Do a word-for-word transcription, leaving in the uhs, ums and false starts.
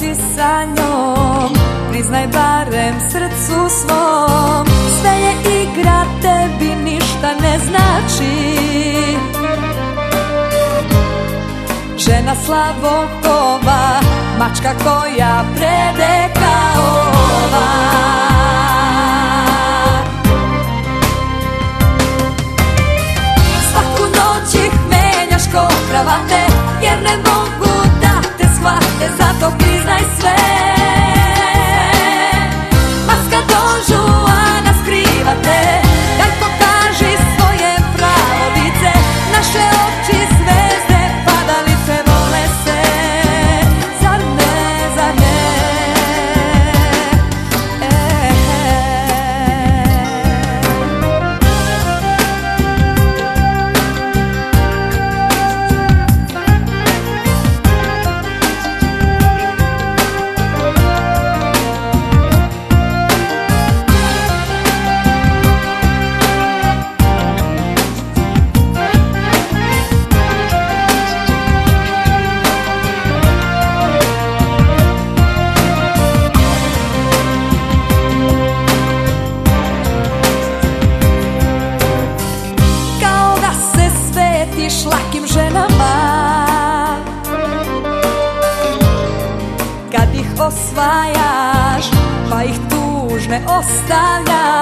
si sa njom, priznaj barem srcu svom. Sve je igra, tebi ništa ne znači. Žena Slavokova, mačka koja prede kao ova. Svaku noć ih menjaš ko kravate, jer ne mogu da te shvate, zato priznaj sve. Maska Donžuana skriva te, daj pokaži svoje pravo lice. Naše oči zvezde padalice vole se, zar ne, zar ne? E, lakim ženama, kad ih osvajaš pa ih tužne ostavljaš.